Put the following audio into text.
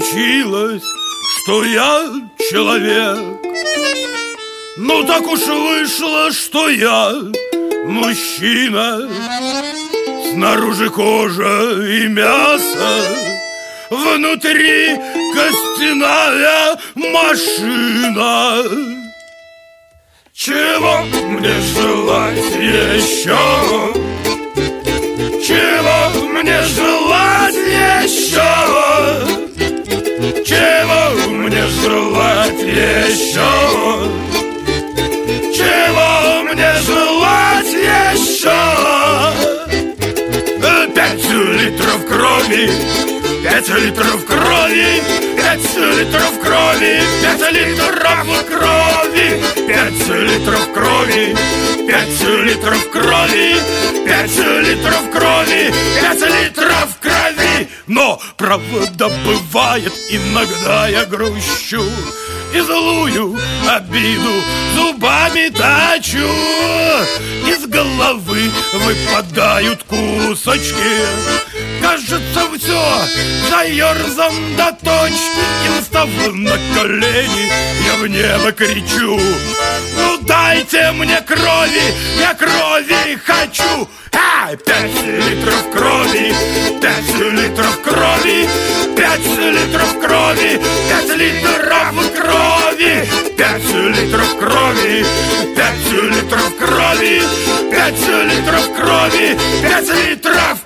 случилось, что я человек. Ну так уж вышло, что я мужчина. Снаружи кожа и мясо, внутри костяная машина. Чего мне желать еще? Чего мне желать еще? Чего мне желать еще? Чего мне желать еще? 5 литров крови, 5 литров крови, 5 литров крови, 5 литров крови, 5 литров крови, 5 литров крови, 5 литров крови, 5 литров крови. Но, правда, бывает, иногда я грущу и злую обиду зубами точу. Из головы выпадают кусочки. Кажется, все заерзан до точки. И встав на колени, я в небо кричу: ну дайте мне крови, я крови хочу. 5 литров крови, 5 литров крови, 5 литров крови, 5 литров крови, 5 литров крови, 5 литров крови, 5 литров крови, 5 литров